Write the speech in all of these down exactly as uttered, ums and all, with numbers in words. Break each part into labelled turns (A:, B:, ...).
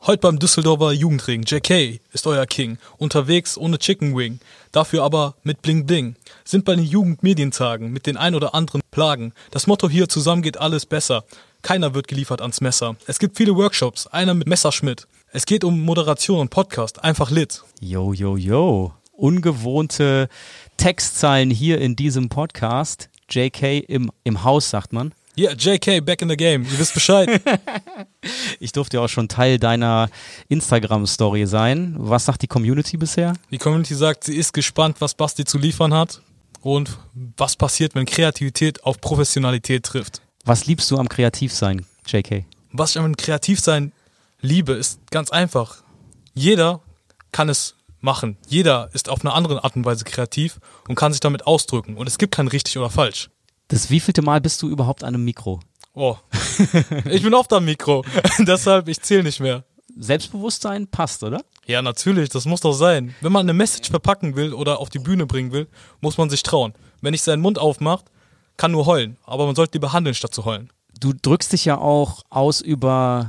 A: Heute beim Düsseldorfer Jugendring, J K ist euer King. Unterwegs ohne Chicken Wing, dafür aber mit Bling Bling. Sind bei den Jugendmedientagen mit den ein oder anderen Plagen. Das Motto hier, zusammen geht alles besser. Keiner wird geliefert ans Messer. Es gibt viele Workshops, einer mit Messerschmidt. Es geht um Moderation und Podcast, einfach lit.
B: Yo, yo, yo. Ungewohnte Textzeilen hier in diesem Podcast. J K im, im Haus, sagt man.
A: Ja, yeah, J K, back in the game. Ihr wisst Bescheid.
B: Ich durfte ja auch schon Teil deiner Instagram-Story sein. Was sagt die Community bisher?
A: Die Community sagt, sie ist gespannt, was Basti zu liefern hat und was passiert, wenn Kreativität auf Professionalität trifft.
B: Was liebst du am Kreativsein, J K?
A: Was ich am Kreativsein liebe, ist ganz einfach. Jeder kann es machen. Jeder ist auf eine andere Art und Weise kreativ und kann sich damit ausdrücken. Und es gibt kein richtig oder falsch.
B: Das wievielte Mal bist du überhaupt an einem Mikro?
A: Oh, ich bin oft am Mikro, deshalb, ich zähle nicht mehr.
B: Selbstbewusstsein passt, oder?
A: Ja, natürlich, das muss doch sein. Wenn man eine Message verpacken will oder auf die Bühne bringen will, muss man sich trauen. Wenn ich seinen Mund aufmacht, kann nur heulen, aber man sollte lieber handeln, statt zu heulen.
B: Du drückst dich ja auch aus über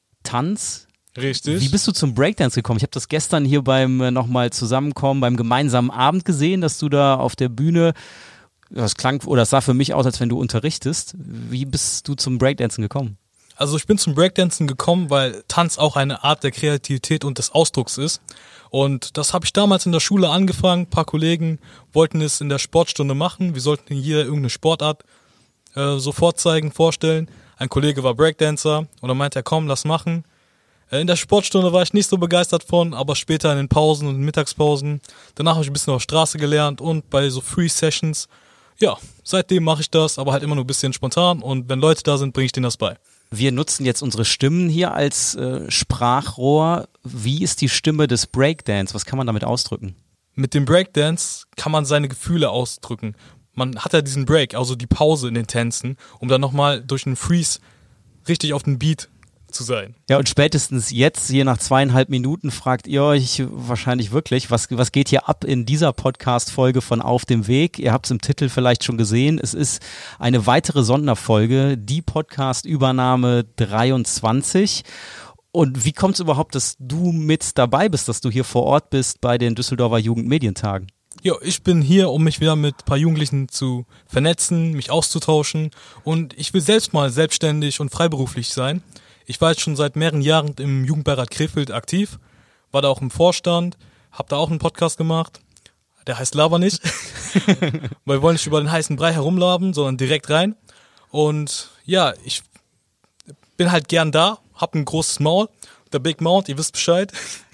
B: Tanz.
A: Richtig.
B: Wie bist du zum Breakdance gekommen? Ich habe das gestern hier beim äh, nochmal Zusammenkommen, beim gemeinsamen Abend gesehen, dass du da auf der Bühne, das klang oder das sah für mich aus, als wenn du unterrichtest. Wie bist du zum Breakdancen gekommen?
A: Also ich bin zum Breakdancen gekommen, weil Tanz auch eine Art der Kreativität und des Ausdrucks ist. Und das habe ich damals in der Schule angefangen. Ein paar Kollegen wollten es in der Sportstunde machen. Wir sollten hier irgendeine Sportart äh, so vorzeigen, vorstellen. Ein Kollege war Breakdancer und dann meinte er, komm, lass machen. Äh, in der Sportstunde war ich nicht so begeistert von, aber später in den Pausen und Mittagspausen. Danach habe ich ein bisschen auf Straße gelernt und bei so Free-Sessions. Ja, seitdem mache ich das, aber halt immer nur ein bisschen spontan. Und wenn Leute da sind, bringe ich denen das bei.
B: Wir nutzen jetzt unsere Stimmen hier als äh, Sprachrohr. Wie ist die Stimme des Breakdance? Was kann man damit ausdrücken?
A: Mit dem Breakdance kann man seine Gefühle ausdrücken. Man hat ja diesen Break, also die Pause in den Tänzen, um dann nochmal durch einen Freeze richtig auf den Beat zu sein.
B: Ja, und spätestens jetzt, hier nach zweieinhalb Minuten, fragt ihr euch wahrscheinlich wirklich, was, was geht hier ab in dieser Podcast-Folge von Auf dem Weg? Ihr habt es im Titel vielleicht schon gesehen. Es ist eine weitere Sonderfolge, die Podcast-Übernahme dreiundzwanzig. Und wie kommt es überhaupt, dass du mit dabei bist, dass du hier vor Ort bist bei den Düsseldorfer Jugendmedientagen?
A: Ja, ich bin hier, um mich wieder mit ein paar Jugendlichen zu vernetzen, mich auszutauschen. Und ich will selbst mal selbstständig und freiberuflich sein. Ich war jetzt schon seit mehreren Jahren im Jugendbeirat Krefeld aktiv, war da auch im Vorstand, habe da auch einen Podcast gemacht, der heißt Laber nicht, weil wir wollen nicht über den heißen Brei herumlaben, sondern direkt rein. Und ja, ich bin halt gern da, hab ein großes Maul, der Big Mouth, ihr wisst Bescheid.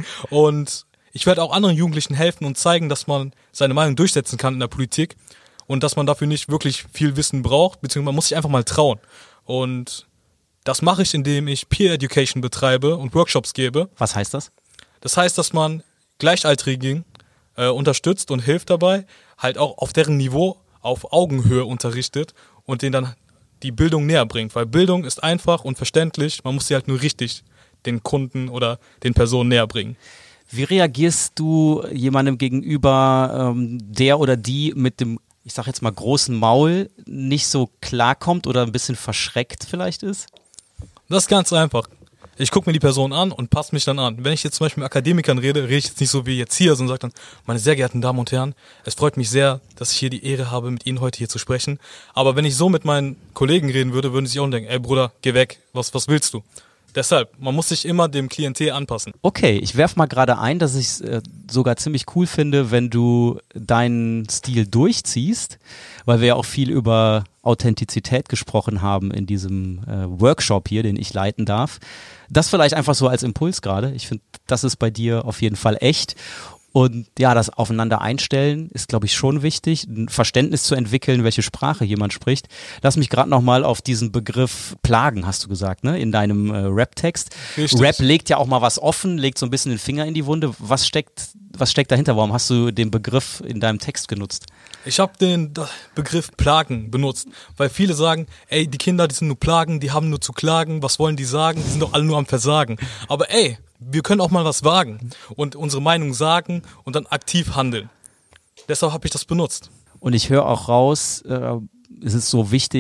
A: Und ich werde auch anderen Jugendlichen helfen und zeigen, dass man seine Meinung durchsetzen kann in der Politik und dass man dafür nicht wirklich viel Wissen braucht, beziehungsweise man muss sich einfach mal trauen. Und das mache ich, indem ich Peer Education betreibe und Workshops gebe.
B: Was heißt das?
A: Das heißt, dass man Gleichaltrigen äh, unterstützt und hilft dabei, halt auch auf deren Niveau auf Augenhöhe unterrichtet und denen dann die Bildung näher bringt. Weil Bildung ist einfach und verständlich, man muss sie halt nur richtig den Kunden oder den Personen näher bringen.
B: Wie reagierst du jemandem gegenüber, ähm, der oder die mit dem, ich sag jetzt mal, großen Maul nicht so klarkommt oder ein bisschen verschreckt vielleicht ist?
A: Das ist ganz einfach. Ich gucke mir die Person an und passe mich dann an. Wenn ich jetzt zum Beispiel mit Akademikern rede, rede ich jetzt nicht so wie jetzt hier, sondern sage dann, meine sehr geehrten Damen und Herren, es freut mich sehr, dass ich hier die Ehre habe, mit Ihnen heute hier zu sprechen. Aber wenn ich so mit meinen Kollegen reden würde, würden sie sich auch denken, ey Bruder, geh weg, was, was willst du? Deshalb, man muss sich immer dem Klientel anpassen.
B: Okay, ich werfe mal gerade ein, dass ich es äh, sogar ziemlich cool finde, wenn du deinen Stil durchziehst, weil wir ja auch viel über Authentizität gesprochen haben in diesem äh, Workshop hier, den ich leiten darf. Das vielleicht einfach so als Impuls gerade. Ich finde, das ist bei dir auf jeden Fall echt. Und ja, das Aufeinander einstellen ist, glaube ich, schon wichtig, ein Verständnis zu entwickeln, welche Sprache jemand spricht. Lass mich gerade nochmal auf diesen Begriff Plagen, hast du gesagt, ne, in deinem äh, Rap-Text.
A: Richtig.
B: Rap legt ja auch mal was offen, legt so ein bisschen den Finger in die Wunde. Was steckt, was steckt dahinter? Warum hast du den Begriff in deinem Text genutzt?
A: Ich habe den Begriff Plagen benutzt, weil viele sagen, ey, die Kinder, die sind nur Plagen, die haben nur zu klagen, was wollen die sagen? Die sind doch alle nur am Versagen. Aber ey, wir können auch mal was wagen und unsere Meinung sagen und dann aktiv handeln. Deshalb habe ich das benutzt.
B: Und ich höre auch raus, äh, es ist so wichtig,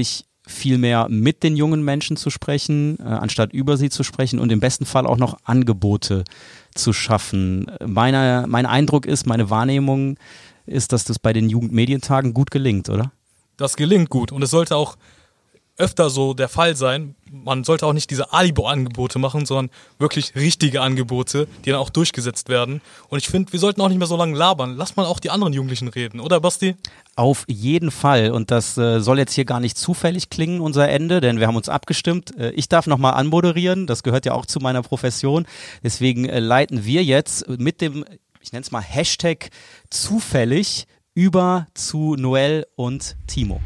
B: viel mehr mit den jungen Menschen zu sprechen, äh, anstatt über sie zu sprechen und im besten Fall auch noch Angebote zu schaffen. Meine, mein Eindruck ist, meine Wahrnehmung ist, dass das bei den Jugendmedientagen gut gelingt, oder?
A: Das gelingt gut und es sollte auch öfter so der Fall sein. Man sollte auch nicht diese Alibi-Angebote machen, sondern wirklich richtige Angebote, die dann auch durchgesetzt werden. Und ich finde, wir sollten auch nicht mehr so lange labern. Lass mal auch die anderen Jugendlichen reden, oder Basti?
B: Auf jeden Fall. Und das äh, soll jetzt hier gar nicht zufällig klingen, unser Ende, denn wir haben uns abgestimmt. Äh, ich darf nochmal anmoderieren, das gehört ja auch zu meiner Profession. Deswegen äh, leiten wir jetzt mit dem, ich nenne es mal Hashtag zufällig, über zu Noel und Timo.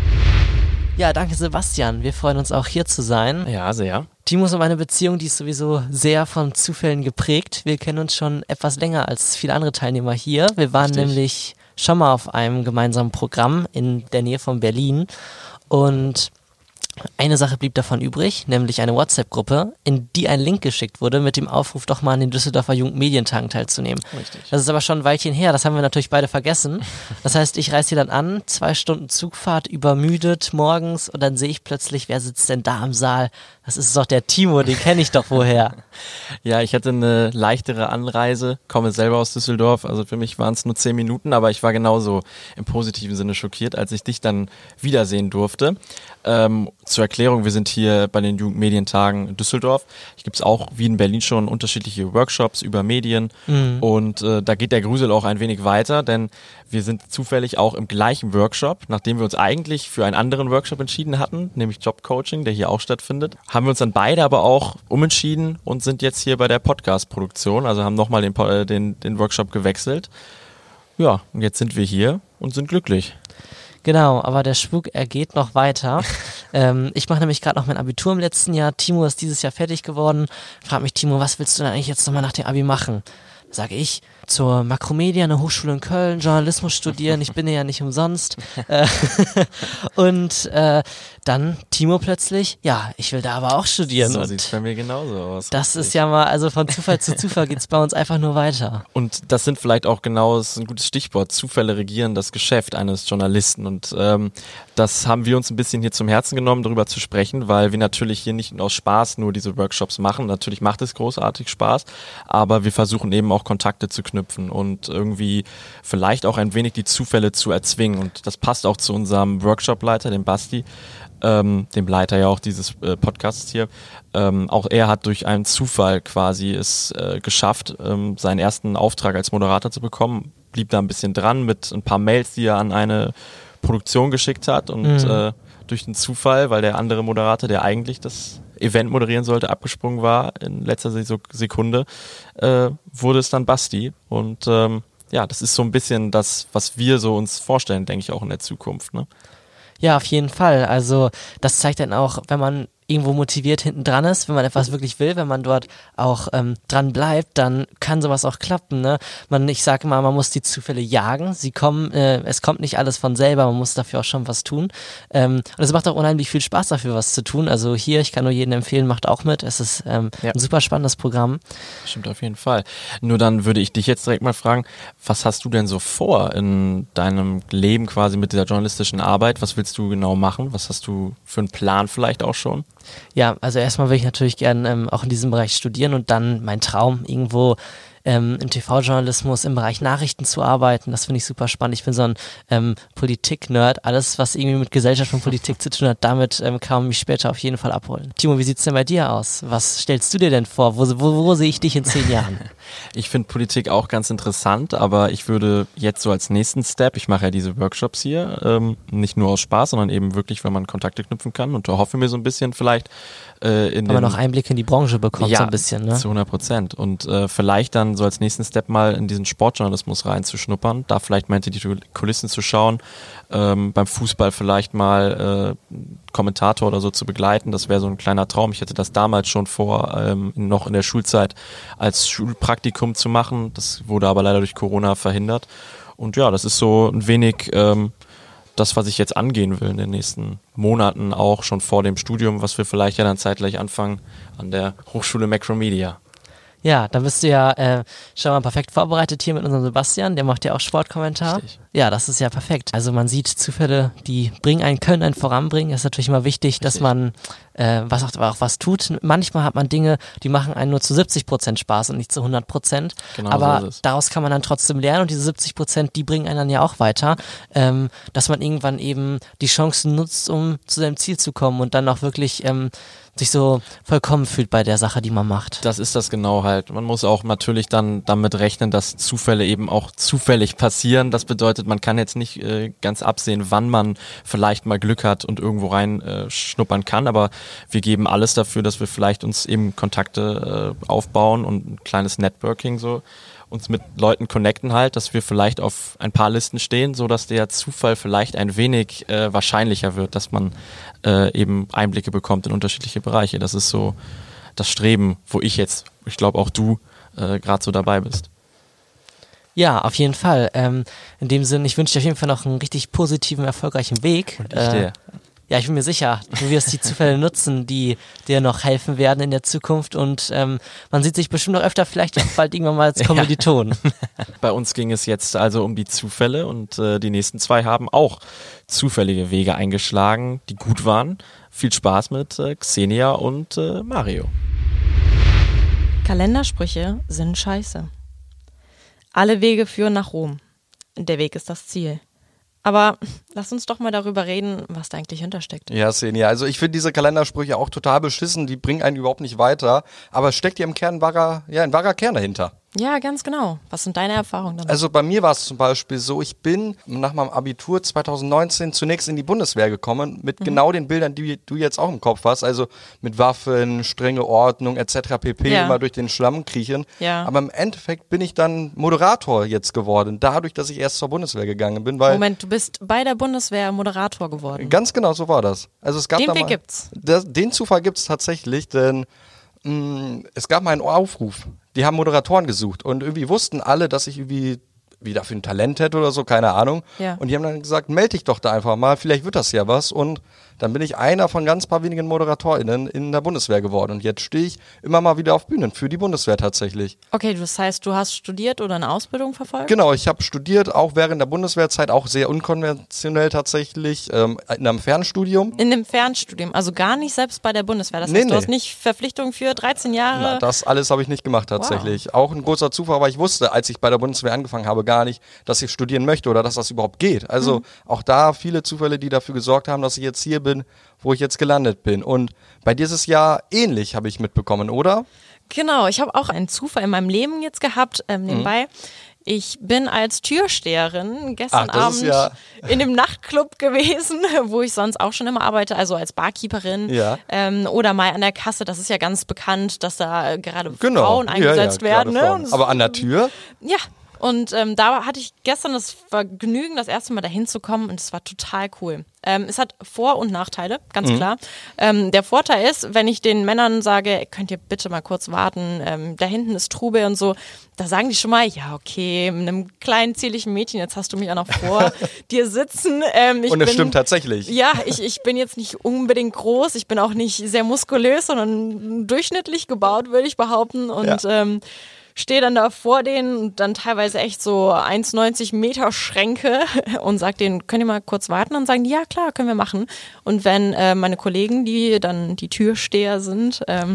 C: Ja, danke Sebastian. Wir freuen uns auch hier zu sein.
D: Ja, sehr.
C: Timo und meine Beziehung, die ist sowieso sehr von Zufällen geprägt. Wir kennen uns schon etwas länger als viele andere Teilnehmer hier. Wir waren
D: Richtig.
C: nämlich schon mal auf einem gemeinsamen Programm in der Nähe von Berlin und eine Sache blieb davon übrig, nämlich eine WhatsApp-Gruppe, in die ein Link geschickt wurde mit dem Aufruf, doch mal an den Düsseldorfer Jugendmedientagen teilzunehmen.
D: Richtig.
C: Das ist aber schon ein Weilchen her, das haben wir natürlich beide vergessen. Das heißt, ich reise hier dann an, zwei Stunden Zugfahrt, übermüdet morgens und dann sehe ich plötzlich, wer sitzt denn da im Saal? Das ist doch der Timo, den kenne ich doch woher.
D: Ja, ich hatte eine leichtere Anreise, komme selber aus Düsseldorf, also für mich waren es nur zehn Minuten, aber ich war genauso im positiven Sinne schockiert, als ich dich dann wiedersehen durfte. Ähm, zur Erklärung, wir sind hier bei den Jugendmedientagen in Düsseldorf. Hier gibt es auch, wie in Berlin schon, unterschiedliche Workshops über Medien mhm. und äh, da geht der Grusel auch ein wenig weiter, denn wir sind zufällig auch im gleichen Workshop, nachdem wir uns eigentlich für einen anderen Workshop entschieden hatten, nämlich Jobcoaching, der hier auch stattfindet, haben wir uns dann beide aber auch umentschieden und sind jetzt hier bei der Podcast-Produktion, also haben nochmal den, äh, den, den Workshop gewechselt. Ja, und jetzt sind wir hier und sind glücklich.
C: Genau, aber der Spuk, er geht noch weiter. ähm, ich mache nämlich gerade noch mein Abitur im letzten Jahr. Timo ist dieses Jahr fertig geworden. Frag mich, Timo, was willst du denn eigentlich jetzt nochmal nach dem Abi machen? Sage ich, zur Makromedia, eine Hochschule in Köln, Journalismus studieren, ich bin ja nicht umsonst. Und äh, dann Timo plötzlich, ja, ich will da aber auch studieren.
D: So sieht's bei mir genauso aus.
C: Das richtig. Ist ja mal, also von Zufall zu Zufall geht's bei uns einfach nur weiter.
D: Und das sind vielleicht auch genau, das ist ein gutes Stichwort, Zufälle regieren das Geschäft eines Journalisten. Und ähm, das haben wir uns ein bisschen hier zum Herzen genommen, darüber zu sprechen, weil wir natürlich hier nicht aus Spaß nur diese Workshops machen. Natürlich macht es großartig Spaß, aber wir versuchen eben auch Kontakte zu knüpfen und irgendwie vielleicht auch ein wenig die Zufälle zu erzwingen. Und das passt auch zu unserem Workshopleiter, dem Basti, ähm, dem Leiter ja auch dieses äh, Podcasts hier. Ähm, auch er hat durch einen Zufall quasi es äh, geschafft, ähm, seinen ersten Auftrag als Moderator zu bekommen. Blieb da ein bisschen dran mit ein paar Mails, die er an eine Produktion geschickt hat und mhm. äh, durch den Zufall, weil der andere Moderator, der eigentlich das Event moderieren sollte, abgesprungen war in letzter Sekunde, äh, wurde es dann Basti. Und ähm, ja, das ist so ein bisschen das, was wir so uns vorstellen, denke ich, auch in der Zukunft, ne?
C: Ja, auf jeden Fall. Also das zeigt dann auch, wenn man irgendwo motiviert hinten dran ist, wenn man etwas wirklich will, wenn man dort auch ähm, dran bleibt, dann kann sowas auch klappen, ne? Man, ich sage immer, man muss die Zufälle jagen. Sie kommen, äh, es kommt nicht alles von selber, man muss dafür auch schon was tun. Ähm, und es macht auch unheimlich viel Spaß, dafür was zu tun. Also hier, ich kann nur jedem empfehlen, macht auch mit. Es ist ähm, ja. ein super spannendes Programm.
D: Stimmt auf jeden Fall. Nur dann würde ich dich jetzt direkt mal fragen, was hast du denn so vor in deinem Leben quasi mit dieser journalistischen Arbeit? Was willst du genau machen? Was hast du für einen Plan vielleicht auch schon?
C: Ja, also erstmal will ich natürlich gerne ähm, auch in diesem Bereich studieren und dann mein Traum, irgendwo ähm, im T V-Journalismus im Bereich Nachrichten zu arbeiten. Das finde ich super spannend. Ich bin so ein ähm, Politik-Nerd. Alles, was irgendwie mit Gesellschaft und Politik zu tun hat, damit ähm, kann man mich später auf jeden Fall abholen. Timo, wie sieht's denn bei dir aus? Was stellst du dir denn vor? Wo, wo, wo sehe ich dich in zehn Jahren?
D: Ich finde Politik auch ganz interessant, aber ich würde jetzt so als nächsten Step, ich mache ja diese Workshops hier, ähm, nicht nur aus Spaß, sondern eben wirklich, weil man Kontakte knüpfen kann und da hoffe mir so ein bisschen vielleicht äh, in
C: Aber noch Einblick in die Branche bekommt,
D: ja,
C: so ein bisschen, ne?
D: zu hundert Prozent. Und äh, vielleicht dann so als nächsten Step mal in diesen Sportjournalismus reinzuschnuppern, da vielleicht mal hinter die Kulissen zu schauen, ähm, beim Fußball vielleicht mal äh, Kommentator oder so zu begleiten. Das wäre so ein kleiner Traum. Ich hätte das damals schon vor, ähm, noch in der Schulzeit als Schulpraktikum zu machen. Das wurde aber leider durch Corona verhindert. Und ja, das ist so ein wenig ähm, das, was ich jetzt angehen will in den nächsten Monaten, auch schon vor dem Studium, was wir vielleicht ja dann zeitgleich anfangen an der Hochschule Macromedia.
C: Ja, da bist du ja äh, schon mal perfekt vorbereitet hier mit unserem Sebastian, der macht ja auch Sportkommentar.
D: Richtig.
C: Ja, das ist ja perfekt. Also man sieht Zufälle, die bringen einen, können einen voranbringen. Es ist natürlich immer wichtig, dass
D: Richtig.
C: man äh, was auch, auch was tut. Manchmal hat man Dinge, die machen einen nur zu siebzig Prozent Spaß und nicht zu hundert Prozent.
D: Genau
C: Aber
D: so ist es.
C: daraus kann man dann trotzdem lernen und diese siebzig Prozent, die bringen einen dann ja auch weiter, ähm, dass man irgendwann eben die Chancen nutzt, um zu seinem Ziel zu kommen und dann auch wirklich ähm, sich so vollkommen fühlt bei der Sache, die man macht.
D: Das ist das genau halt. Man muss auch natürlich dann damit rechnen, dass Zufälle eben auch zufällig passieren. Das bedeutet, man kann jetzt nicht äh, ganz absehen, wann man vielleicht mal Glück hat und irgendwo rein äh, schnuppern kann. Aber wir geben alles dafür, dass wir vielleicht uns eben Kontakte äh, aufbauen und ein kleines Networking so uns mit Leuten connecten halt, dass wir vielleicht auf ein paar Listen stehen, so dass der Zufall vielleicht ein wenig äh, wahrscheinlicher wird, dass man äh, eben Einblicke bekommt in unterschiedliche Bereiche. Das ist so das Streben, wo ich jetzt, ich glaube auch du, äh, gerade so dabei bist.
C: Ja, auf jeden Fall. Ähm, in dem Sinn, ich wünsche dir auf jeden Fall noch einen richtig positiven, erfolgreichen Weg.
D: Und ich dir.
C: Ja, ich bin mir sicher, du wirst die Zufälle nutzen, die dir noch helfen werden in der Zukunft und ähm, man sieht sich bestimmt noch öfter, vielleicht auch bald irgendwann mal als Kommilitonen.
D: Bei uns ging es jetzt also um die Zufälle und äh, die nächsten zwei haben auch zufällige Wege eingeschlagen, die gut waren. Viel Spaß mit äh, Xenia und äh, Mario.
E: Kalendersprüche sind scheiße. Alle Wege führen nach Rom. Der Weg ist das Ziel. Aber lass uns doch mal darüber reden, was da eigentlich hintersteckt.
F: Ja, Xenia, also ich finde diese Kalendersprüche auch total beschissen, die bringen einen überhaupt nicht weiter, aber es steckt ja im Kern wahrer, ja, ein wahrer Kern dahinter.
E: Ja, ganz genau. Was sind deine Erfahrungen damit?
F: Also bei mir war es zum Beispiel so, ich bin nach meinem Abitur zwanzig neunzehn zunächst in die Bundeswehr gekommen, mit mhm. genau den Bildern, die du jetzt auch im Kopf hast, also mit Waffen, strenge Ordnung et cetera pp,
E: Ja.
F: immer durch den Schlamm kriechen.
E: Ja.
F: Aber im Endeffekt bin ich dann Moderator jetzt geworden, dadurch, dass ich erst zur Bundeswehr gegangen bin, weil
E: Moment, du bist bei der Bundeswehr Moderator geworden.
F: ganz genau so war das. Also es gab
E: Den
F: da
E: Weg
F: mal,
E: gibt's.
F: Das, den Zufall gibt's tatsächlich, denn mh, es gab mal einen Aufruf. Die haben Moderatoren gesucht und irgendwie wussten alle, dass ich irgendwie wieder für ein Talent hätte oder so, keine Ahnung.
E: Ja.
F: Und die haben dann gesagt, melde dich doch da einfach mal, vielleicht wird das ja was. Und dann bin ich einer von ganz paar wenigen ModeratorInnen in der Bundeswehr geworden. Und jetzt stehe ich immer mal wieder auf Bühnen für die Bundeswehr tatsächlich.
E: Okay, das heißt, du hast studiert oder eine Ausbildung verfolgt?
F: Genau, ich habe studiert, auch während der Bundeswehrzeit, auch sehr unkonventionell tatsächlich, ähm, in einem Fernstudium.
E: In einem Fernstudium, also gar nicht selbst bei der Bundeswehr. Das
F: Nee,
E: heißt, du
F: nee.
E: hast nicht Verpflichtung für dreizehn Jahre.
F: Na, das alles habe ich nicht gemacht tatsächlich. Auch ein großer Zufall, weil ich wusste, als ich bei der Bundeswehr angefangen habe, gar nicht, dass ich studieren möchte oder dass das überhaupt geht. Also
E: Mhm.
F: auch da viele Zufälle, die dafür gesorgt haben, dass ich jetzt hier bin, wo ich jetzt gelandet bin. Und bei dir ist es ja ähnlich, habe ich mitbekommen, oder?
E: Genau, ich habe auch einen Zufall in meinem Leben jetzt gehabt, ähm, nebenbei. Ich bin als Türsteherin gestern
F: Ach, das ist
E: Abend
F: ja-
E: in dem Nachtclub gewesen, wo ich sonst auch schon immer arbeite, also als Barkeeperin
F: Ja.
E: ähm, oder mal an der Kasse. Das ist ja ganz bekannt, dass da äh, gerade
F: Genau.
E: Frauen
F: Ja,
E: eingesetzt
F: ja,
E: werden.
F: gerade
E: Ne?
F: Frauen.
E: Und
F: Aber an der Tür?
E: ja, und ähm, da hatte ich gestern das Vergnügen, das erste Mal dahin zu kommen und es war total cool. Ähm, es hat Vor- und Nachteile, ganz klar. Ähm, der Vorteil ist, wenn ich den Männern sage, könnt ihr bitte mal kurz warten, ähm, da hinten ist Trube und so, da sagen die schon mal, ja okay, mit einem kleinen zierlichen Mädchen, jetzt hast du mich auch noch vor dir sitzen. Ähm, ich
F: Und es
E: bin,
F: stimmt tatsächlich.
E: Ja, ich, ich bin jetzt nicht unbedingt groß, ich bin auch nicht sehr muskulös, sondern durchschnittlich gebaut, würde ich behaupten. Und
F: Ja.
E: ähm, stehe dann da vor denen und dann teilweise echt so eins neunzig Meter Schränke und sag denen, könnt ihr mal kurz warten? Und sagen die, ja klar, können wir machen. Und wenn äh, meine Kollegen, die dann die Türsteher sind, ähm,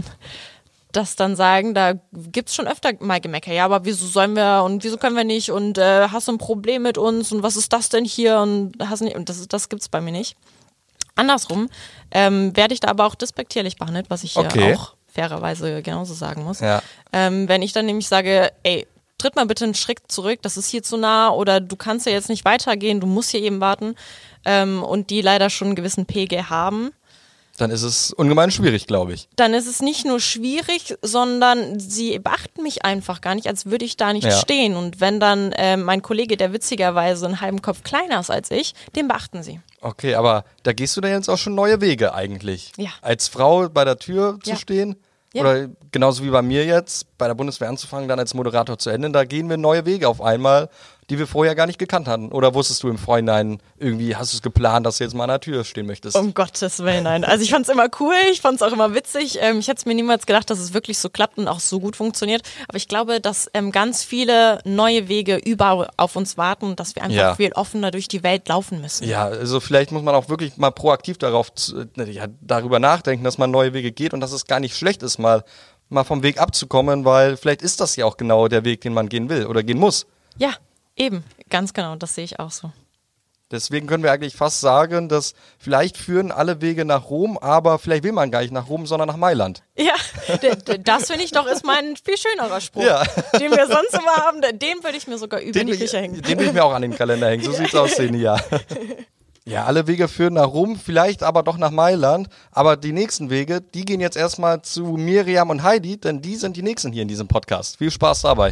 E: das dann sagen, da gibt's schon öfter mal Gemecker. Ja, aber wieso sollen wir und wieso können wir nicht und äh, hast du ein Problem mit uns und was ist das denn hier und hast nicht, und das, das gibt's bei mir nicht. Andersrum ähm, werde ich da aber auch despektierlich behandelt, was ich hier
F: Okay.
E: auch fairerweise genauso sagen muss.
F: Ja.
E: Ähm, wenn ich dann nämlich sage, ey, tritt mal bitte einen Schritt zurück, das ist hier zu nah oder du kannst ja jetzt nicht weitergehen, du musst hier eben warten ähm, und die leider schon einen gewissen Pegel haben,
F: Dann ist es ungemein schwierig, glaube ich.
E: dann ist es nicht nur schwierig, sondern sie beachten mich einfach gar nicht, als würde ich da nicht
F: Ja.
E: stehen. Und wenn dann äh, mein Kollege, der witzigerweise einen halben Kopf kleiner ist als ich, den beachten sie.
F: Okay, aber da gehst du da jetzt auch schon neue Wege eigentlich.
E: Ja.
F: Als Frau bei der Tür zu
E: Ja.
F: stehen
E: Ja.
F: oder genauso wie bei mir jetzt, bei der Bundeswehr anzufangen, dann als Moderator zu enden, da gehen wir neue Wege auf einmal. die wir vorher gar nicht gekannt hatten? Oder wusstest du im Vorhinein irgendwie, hast du es geplant, dass du jetzt mal an der Tür stehen möchtest?
E: Um Gottes Willen, nein. Also ich fand's immer cool, ich fand's auch immer witzig. Ähm, ich hätte es mir niemals gedacht, dass es wirklich so klappt und auch so gut funktioniert. Aber ich glaube, dass ähm, ganz viele neue Wege überall auf uns warten und dass wir einfach
F: Ja.
E: viel offener durch die Welt laufen müssen.
F: Ja, also vielleicht muss man auch wirklich mal proaktiv darauf, zu- ja, darüber nachdenken, dass man neue Wege geht und dass es gar nicht schlecht ist, mal, mal vom Weg abzukommen, weil vielleicht ist das ja auch genau der Weg, den man gehen will oder gehen muss.
E: Ja, eben, ganz genau, das sehe ich auch so.
F: Deswegen können wir eigentlich fast sagen, dass vielleicht führen alle Wege nach Rom, aber vielleicht will man gar nicht nach Rom, sondern nach Mailand.
E: Ja, d- d- das finde ich doch ist mein viel schönerer Spruch,
F: Ja.
E: den wir sonst immer haben. Den würde ich mir sogar über
F: Den
E: die
F: will,
E: Küche
F: ich,
E: hängen.
F: den will ich mir auch an den Kalender hängen. So sieht's aus, Seni, ja. Ja, alle Wege führen nach Rom, vielleicht aber doch nach Mailand. Aber die nächsten Wege, die gehen jetzt erstmal zu Miriam und Heidi, denn die sind die nächsten hier in diesem Podcast. Viel Spaß dabei.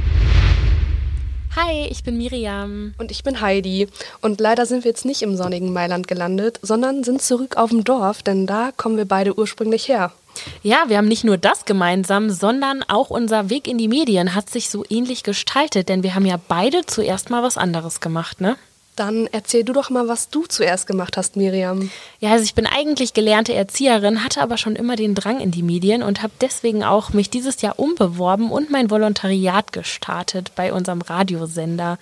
G: Hi, ich bin Miriam.
H: Und ich bin Heidi. Und leider sind wir jetzt nicht im sonnigen Mailand gelandet, sondern sind zurück auf dem Dorf, denn da kommen wir beide ursprünglich her.
G: Ja, wir haben nicht nur das gemeinsam, sondern auch unser Weg in die Medien hat sich so ähnlich gestaltet, denn wir haben ja beide zuerst mal was anderes gemacht, ne?
H: Dann erzähl du doch mal, was du zuerst gemacht hast, Miriam.
G: Ja, also ich bin eigentlich gelernte Erzieherin, hatte aber schon immer den Drang in die Medien und habe deswegen auch mich dieses Jahr umbeworben und mein Volontariat gestartet bei unserem Radiosender.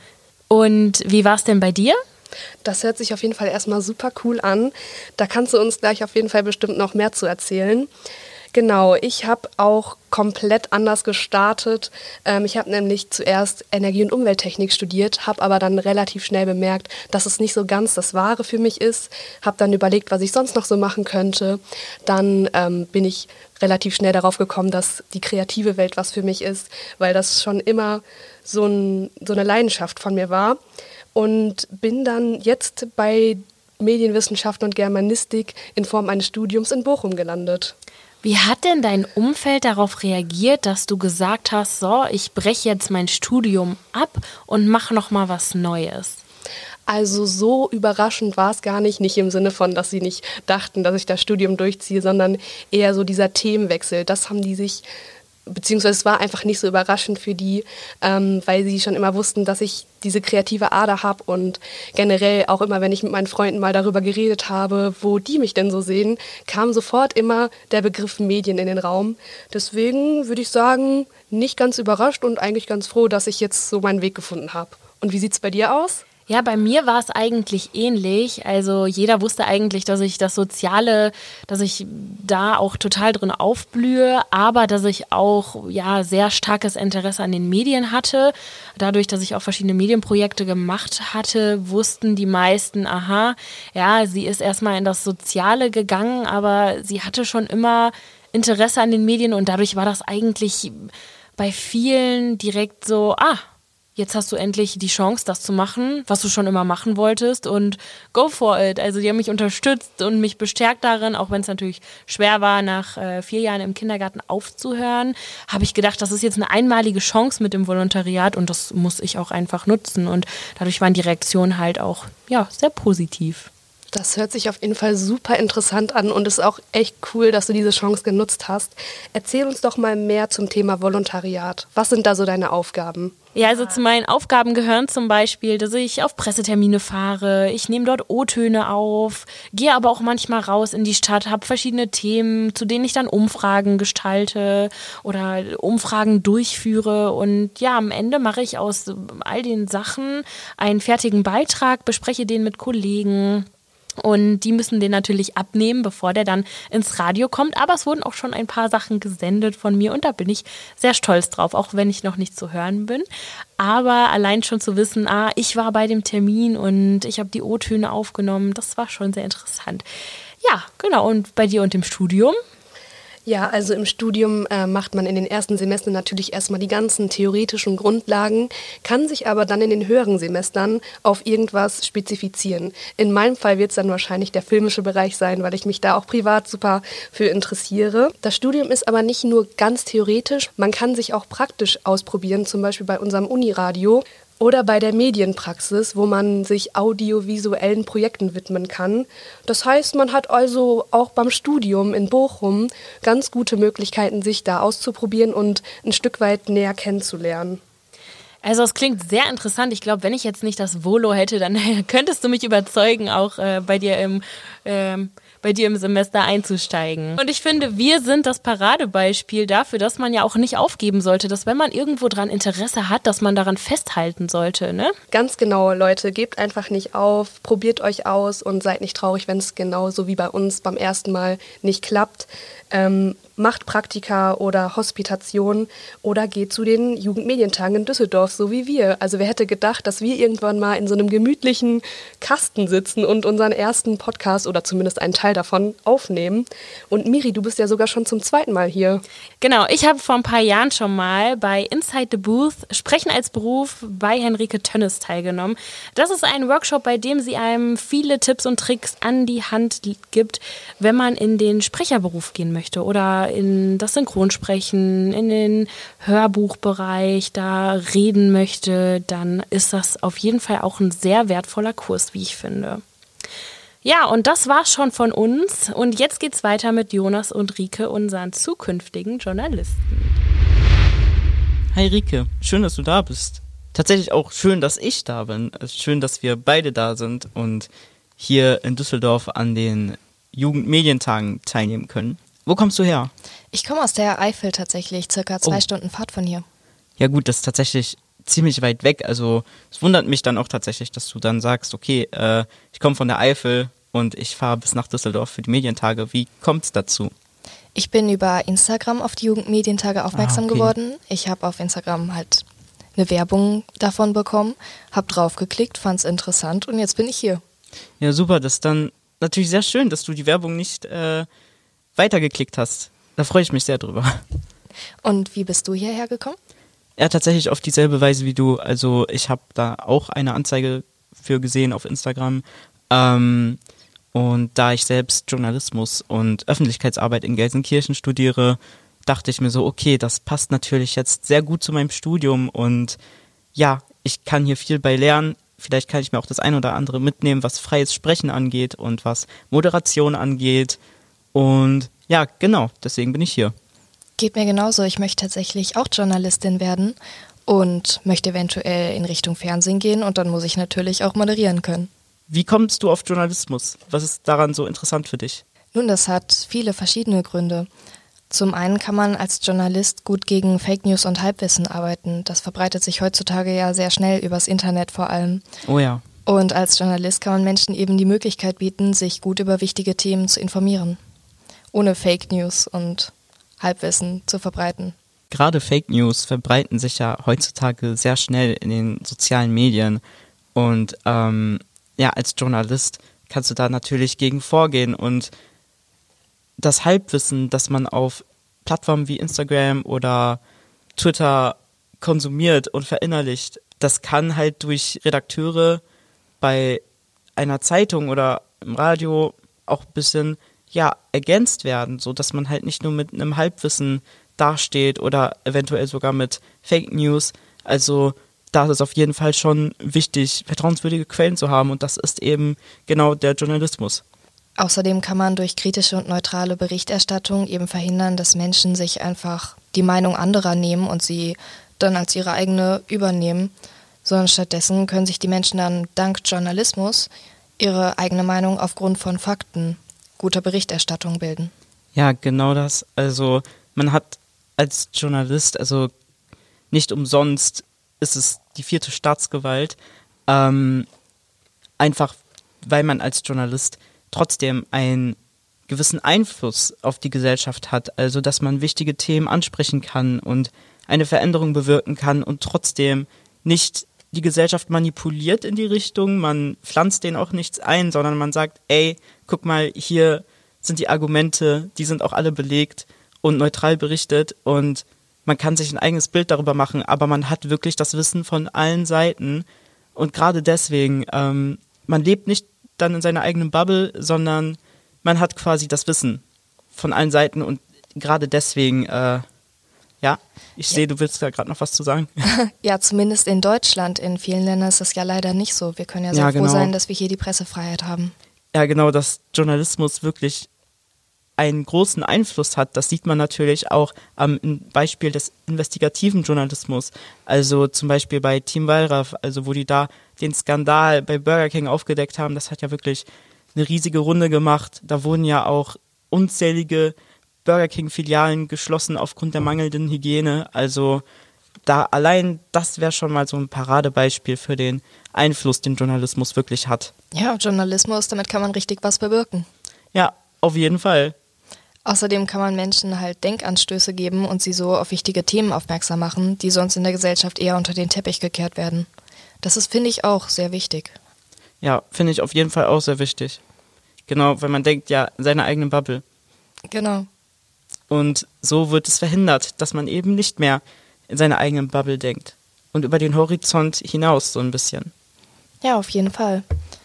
G: Und wie war es denn bei dir?
H: Das hört sich auf jeden Fall erstmal super cool an. Da kannst du uns gleich auf jeden Fall bestimmt noch mehr zu erzählen. Genau, ich habe auch komplett anders gestartet. Ähm, ich habe nämlich zuerst Energie- und Umwelttechnik studiert, habe aber dann relativ schnell bemerkt, dass es nicht so ganz das Wahre für mich ist. Habe dann überlegt, was ich sonst noch so machen könnte. Dann ähm, bin ich relativ schnell darauf gekommen, dass die kreative Welt was für mich ist, weil das schon immer so, ein, so eine Leidenschaft von mir war. Und bin dann jetzt bei Medienwissenschaften und Germanistik in Form eines Studiums in Bochum gelandet.
G: Wie hat denn dein Umfeld darauf reagiert, dass du gesagt hast, so, ich breche jetzt mein Studium ab und mache noch mal was Neues?
H: Also so überraschend war es gar nicht, nicht im Sinne von, dass sie nicht dachten, dass ich das Studium durchziehe, sondern eher so dieser Themenwechsel. Das haben die sich, beziehungsweise es war einfach nicht so überraschend für die, ähm, weil sie schon immer wussten, dass ich diese kreative Ader habe und generell auch immer, wenn ich mit meinen Freunden mal darüber geredet habe, wo die mich denn so sehen, kam sofort immer der Begriff Medien in den Raum. Deswegen würde ich sagen, nicht ganz überrascht und eigentlich ganz froh, dass ich jetzt so meinen Weg gefunden habe. Und wie sieht's bei dir aus?
G: Ja, bei mir war es eigentlich ähnlich. Also jeder wusste eigentlich, dass ich das Soziale, dass ich da auch total drin aufblühe, aber dass ich auch ja sehr starkes Interesse an den Medien hatte. Dadurch, dass ich auch verschiedene Medienprojekte gemacht hatte, wussten die meisten, aha, ja, sie ist erstmal in das Soziale gegangen, aber sie hatte schon immer Interesse an den Medien und dadurch war das eigentlich bei vielen direkt so, ah, jetzt hast du endlich die Chance, das zu machen, was du schon immer machen wolltest und go for it. Also die haben mich unterstützt und mich bestärkt darin, auch wenn es natürlich schwer war, nach äh, vier Jahren im Kindergarten aufzuhören, habe ich gedacht, das ist jetzt eine einmalige Chance mit dem Volontariat und das muss ich auch einfach nutzen. Und dadurch waren die Reaktionen halt auch ja, sehr positiv.
H: Das hört sich auf jeden Fall super interessant an und ist auch echt cool, dass du diese Chance genutzt hast. Erzähl uns doch mal mehr zum Thema Volontariat. Was sind da so deine Aufgaben?
G: Ja, also zu meinen Aufgaben gehören zum Beispiel, dass ich auf Pressetermine fahre, ich nehme dort O-Töne auf, gehe aber auch manchmal raus in die Stadt, habe verschiedene Themen, zu denen ich dann Umfragen gestalte oder Umfragen durchführe und ja, am Ende mache ich aus all den Sachen einen fertigen Beitrag, bespreche den mit Kollegen. Und die müssen den natürlich abnehmen, bevor der dann ins Radio kommt. Aber es wurden auch schon ein paar Sachen gesendet von mir und da bin ich sehr stolz drauf, auch wenn ich noch nicht zu hören bin. Aber allein schon zu wissen, ah, ich war bei dem Termin und ich habe die O-Töne aufgenommen, das war schon sehr interessant. Ja, genau. Und bei dir und dem Studium?
H: Ja, also im Studium äh, macht man in den ersten Semestern natürlich erstmal die ganzen theoretischen Grundlagen, kann sich aber dann in den höheren Semestern auf irgendwas spezifizieren. In meinem Fall wird es dann wahrscheinlich der filmische Bereich sein, weil ich mich da auch privat super für interessiere. Das Studium ist aber nicht nur ganz theoretisch, man kann sich auch praktisch ausprobieren, zum Beispiel bei unserem Uniradio. Oder bei der Medienpraxis, wo man sich audiovisuellen Projekten widmen kann. Das heißt, man hat also auch beim Studium in Bochum ganz gute Möglichkeiten, sich da auszuprobieren und ein Stück weit näher kennenzulernen.
G: Also es klingt sehr interessant. Ich glaube, wenn ich jetzt nicht das Volo hätte, dann könntest du mich überzeugen, auch äh, bei dir im ähm, bei dir im Semester einzusteigen. Und ich finde, wir sind das Paradebeispiel dafür, dass man ja auch nicht aufgeben sollte, dass wenn man irgendwo dran Interesse hat, dass man daran festhalten sollte, ne?
H: Ganz genau, Leute, gebt einfach nicht auf, probiert euch aus und seid nicht traurig, wenn es genauso wie bei uns beim ersten Mal nicht klappt. Ähm, macht Praktika oder Hospitation oder geht zu den Jugendmedientagen in Düsseldorf, so wie wir. Also wer hätte gedacht, dass wir irgendwann mal in so einem gemütlichen Kasten sitzen und unseren ersten Podcast oder zumindest einen Teil davon aufnehmen. Und Miri, du bist ja sogar schon zum zweiten Mal hier.
G: Genau, ich habe vor ein paar Jahren schon mal bei Inside the Booth Sprechen als Beruf bei Henrike Tönnes teilgenommen. Das ist ein Workshop, bei dem sie einem viele Tipps und Tricks an die Hand gibt, wenn man in den Sprecherberuf gehen möchte oder in das Synchronsprechen, in den Hörbuchbereich da reden möchte, dann ist das auf jeden Fall auch ein sehr wertvoller Kurs, wie ich finde. Ja, und das war's schon von uns. Und jetzt geht's weiter mit Jonas und Rike, unseren zukünftigen Journalisten.
I: Hi Rike, schön, dass du da bist. Tatsächlich auch schön, dass ich da bin. Es ist schön, dass wir beide da sind und hier in Düsseldorf an den Jugendmedientagen teilnehmen können. Wo kommst du her?
J: Ich komme aus der Eifel tatsächlich, circa zwei
I: Oh.
J: Stunden Fahrt von hier.
I: Ja gut, das ist tatsächlich ziemlich weit weg. Also es wundert mich dann auch tatsächlich, dass du dann sagst, okay, äh, ich komme von der Eifel und ich fahre bis nach Düsseldorf für die Medientage. Wie kommt es dazu?
J: Ich bin über Instagram auf die Jugendmedientage aufmerksam
I: Ah, okay.
J: geworden. Ich habe auf Instagram halt eine Werbung davon bekommen, habe draufgeklickt, fand es interessant und jetzt bin ich hier.
I: Ja super, das ist dann natürlich sehr schön, dass du die Werbung nicht äh, weitergeklickt hast. Da freue ich mich sehr drüber.
J: Und wie bist du hierher gekommen?
I: Ja, tatsächlich auf dieselbe Weise wie du. Also ich habe da auch eine Anzeige für gesehen auf Instagram. Ähm, und da ich selbst Journalismus und Öffentlichkeitsarbeit in Gelsenkirchen studiere, dachte ich mir so, okay, das passt natürlich jetzt sehr gut zu meinem Studium und ja, ich kann hier viel bei lernen. Vielleicht kann ich mir auch das ein oder andere mitnehmen, was freies Sprechen angeht und was Moderation angeht. Und ja, genau, deswegen bin ich hier.
J: Geht mir genauso. Ich möchte tatsächlich auch Journalistin werden und möchte eventuell in Richtung Fernsehen gehen und dann muss ich natürlich auch moderieren können.
I: Wie kommst du auf Journalismus? Was ist daran so interessant für dich?
J: Nun, das hat viele verschiedene Gründe. Zum einen kann man als Journalist gut gegen Fake News und Halbwissen arbeiten. Das verbreitet sich heutzutage ja sehr schnell übers Internet vor allem.
I: Oh ja.
J: Und als Journalist kann man Menschen eben die Möglichkeit bieten, sich gut über wichtige Themen zu informieren, ohne Fake News und Halbwissen zu verbreiten.
I: Gerade Fake News verbreiten sich ja heutzutage sehr schnell in den sozialen Medien und ähm, ja, als Journalist kannst du da natürlich gegen vorgehen und das Halbwissen, das man auf Plattformen wie Instagram oder Twitter konsumiert und verinnerlicht, das kann halt durch Redakteure bei einer Zeitung oder im Radio auch ein bisschen ja, ergänzt werden, so dass man halt nicht nur mit einem Halbwissen dasteht oder eventuell sogar mit Fake News. Also da ist es auf jeden Fall schon wichtig, vertrauenswürdige Quellen zu haben und das ist eben genau der Journalismus.
J: Außerdem kann man durch kritische und neutrale Berichterstattung eben verhindern, dass Menschen sich einfach die Meinung anderer nehmen und sie dann als ihre eigene übernehmen, sondern stattdessen können sich die Menschen dann dank Journalismus ihre eigene Meinung aufgrund von Fakten, guter Berichterstattung bilden.
I: Ja, genau das. Also man hat als Journalist, also nicht umsonst ist es die vierte Staatsgewalt, ähm, einfach weil man als Journalist trotzdem einen gewissen Einfluss auf die Gesellschaft hat, also dass man wichtige Themen ansprechen kann und eine Veränderung bewirken kann und trotzdem nicht die Gesellschaft manipuliert in die Richtung, man pflanzt denen auch nichts ein, sondern man sagt, ey, guck mal, hier sind die Argumente, die sind auch alle belegt und neutral berichtet und man kann sich ein eigenes Bild darüber machen, aber man hat wirklich das Wissen von allen Seiten und gerade deswegen, ähm, man lebt nicht dann in seiner eigenen Bubble, sondern man hat quasi das Wissen von allen Seiten und gerade deswegen, äh, ja, ich ja. sehe, du willst da gerade noch was zu sagen.
J: Ja, zumindest in Deutschland, in vielen Ländern ist das ja leider nicht so. Wir können ja sehr
I: ja,
J: froh
I: genau.
J: sein, dass wir hier die Pressefreiheit haben.
I: Ja, genau, dass Journalismus wirklich einen großen Einfluss hat. Das sieht man natürlich auch am Beispiel des investigativen Journalismus. Also zum Beispiel bei Team Wallraff, also wo die da den Skandal bei Burger King aufgedeckt haben. Das hat ja wirklich eine riesige Runde gemacht. Da wurden ja auch unzählige Burger King-Filialen geschlossen aufgrund der mangelnden Hygiene. Also da allein, das wäre schon mal so ein Paradebeispiel für den Einfluss, den Journalismus wirklich hat.
J: Ja, Journalismus, damit kann man richtig was bewirken.
I: Ja, auf jeden Fall.
J: Außerdem kann man Menschen halt Denkanstöße geben und sie so auf wichtige Themen aufmerksam machen, die sonst in der Gesellschaft eher unter den Teppich gekehrt werden. Das ist, finde ich, auch sehr wichtig.
I: Ja, finde ich auf jeden Fall auch sehr wichtig. Genau, weil man denkt ja in seiner eigenen Bubble.
J: Genau.
I: Und so wird es verhindert, dass man eben nicht mehr in seiner eigenen Bubble denkt. Und über den Horizont hinaus so ein bisschen.
J: Ja, auf jeden Fall.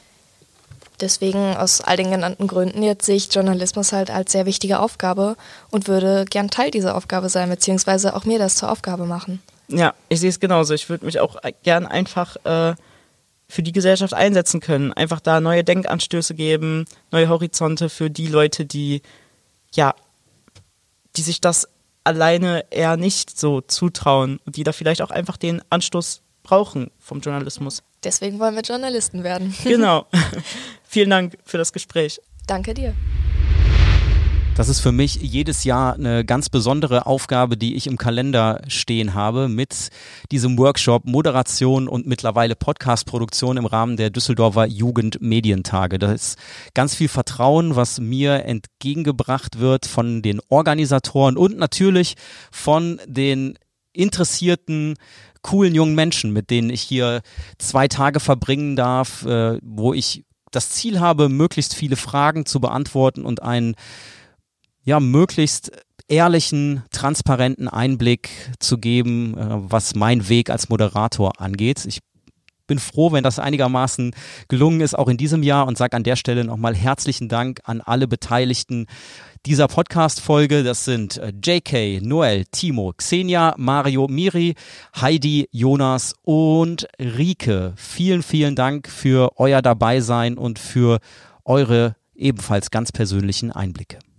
J: Deswegen aus all den genannten Gründen jetzt sehe ich Journalismus halt als sehr wichtige Aufgabe und würde gern Teil dieser Aufgabe sein, beziehungsweise auch mir das zur Aufgabe machen.
I: Ja, ich sehe es genauso. Ich würde mich auch gern einfach äh, für die Gesellschaft einsetzen können. Einfach da neue Denkanstöße geben, neue Horizonte für die Leute, die, ja, die sich das alleine eher nicht so zutrauen und die da vielleicht auch einfach den Anstoß brauchen vom Journalismus.
J: Deswegen wollen wir Journalisten werden.
I: Genau. Vielen Dank für das Gespräch.
J: Danke dir.
B: Das ist für mich jedes Jahr eine ganz besondere Aufgabe, die ich im Kalender stehen habe mit diesem Workshop Moderation und mittlerweile Podcast-Produktion im Rahmen der Düsseldorfer Jugendmedientage. Da ist ganz viel Vertrauen, was mir entgegengebracht wird von den Organisatoren und natürlich von den interessierten, coolen jungen Menschen, mit denen ich hier zwei Tage verbringen darf, äh, wo ich das Ziel habe, möglichst viele Fragen zu beantworten und einen ja, möglichst ehrlichen, transparenten Einblick zu geben, äh, was mein Weg als Moderator angeht. Ich bin froh, wenn das einigermaßen gelungen ist, auch in diesem Jahr, und sage an der Stelle nochmal herzlichen Dank an alle Beteiligten dieser Podcast-Folge. Das sind äh, J K, Noel, Timo, Xenia, Mario, Miri, Heidi, Jonas und Rike. Vielen, vielen Dank für euer Dabeisein und für eure ebenfalls ganz persönlichen Einblicke.